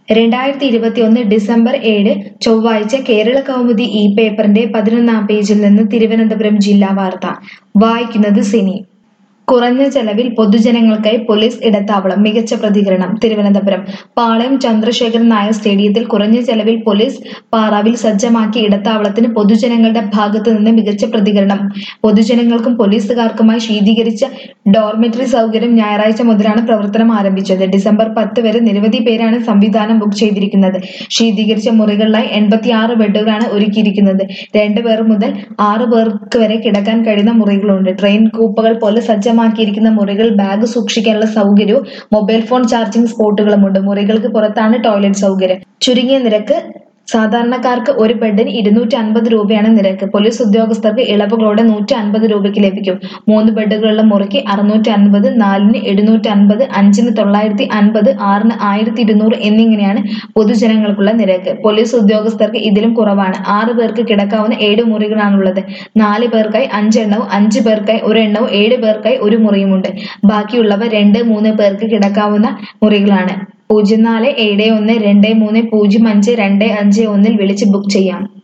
2021 December 7 ചൊവ്വാഴ്ച കേരള കൗമുദി ഈ പേപ്പറിന്റെ 11-ാം പേജിൽ നിന്ന് തിരുവനന്തപുരം ജില്ലാ വാർത്ത വായിക്കുന്നത് സിനി. കുറഞ്ഞ ചെലവിൽ പൊതുജനങ്ങൾക്കായി പോലീസ് ഇടത്താവളം മികച്ച പ്രതികരണം. തിരുവനന്തപുരം പാളയം ചന്ദ്രശേഖരൻ നായർ സ്റ്റേഡിയത്തിൽ കുറഞ്ഞ ചെലവിൽ പോലീസ് പാറാവിൽ സജ്ജമാക്കിയ ഇടത്താവളത്തിന് പൊതുജനങ്ങളുടെ ഭാഗത്തു നിന്ന് മികച്ച പ്രതികരണം. പൊതുജനങ്ങൾക്കും പോലീസുകാർക്കുമായി ശീതീകരിച്ച ഡോർമെറ്ററി സൗകര്യം ഞായറാഴ്ച മുതലാണ് പ്രവർത്തനം ആരംഭിച്ചത്. ഡിസംബർ 10 വരെ നിരവധി പേരാണ് സംവിധാനം ബുക്ക് ചെയ്തിരിക്കുന്നത്. ശീതീകരിച്ച മുറികളിലായി 86 ബെഡുകളാണ് ഒരുക്കിയിരിക്കുന്നത്. 2 പേർ മുതൽ 6 പേർക്ക് വരെ കിടക്കാൻ കഴിയുന്ന മുറികളുണ്ട്. ട്രെയിൻ കൂപ്പകൾ പോലെ സജ്ജമാക്കിയിരിക്കുന്ന മുറികൾ ബാഗ് സൂക്ഷിക്കാനുള്ള സൗകര്യവും മൊബൈൽ ഫോൺ ചാർജിംഗ് സ്പോട്ടുകളുമുണ്ട്. മുറികൾക്ക് പുറത്താണ് ടോയ്ലറ്റ് സൗകര്യം. ചുരുങ്ങിയ നിരക്ക്. സാധാരണക്കാർക്ക് ഒരു ബെഡിന് 250 രൂപയാണ് നിരക്ക്. പോലീസ് ഉദ്യോഗസ്ഥർക്ക് ഇളവുകളോടെ 150 രൂപയ്ക്ക് ലഭിക്കും. 3 ബെഡുകളുള്ള മുറിക്ക് 650, 4-ന് 750, 5-ന് 950, 6-ന് 1200 എന്നിങ്ങനെയാണ് പൊതുജനങ്ങൾക്കുള്ള നിരക്ക്. പോലീസ് ഉദ്യോഗസ്ഥർക്ക് ഇതിലും കുറവാണ്. 6 പേർക്ക് കിടക്കാവുന്ന 7 മുറികളാണുള്ളത്. 4 പേർക്കായി 5 എണ്ണവും 5 പേർക്കായി 1 എണ്ണവും 7 പേർക്കായി 1 മുറിയുമുണ്ട്. ബാക്കിയുള്ളവ 2-3 പേർക്ക് കിടക്കാവുന്ന മുറികളാണ്. 0471230525 വിളിച്ച് ബുക്ക് ചെയ്യാം.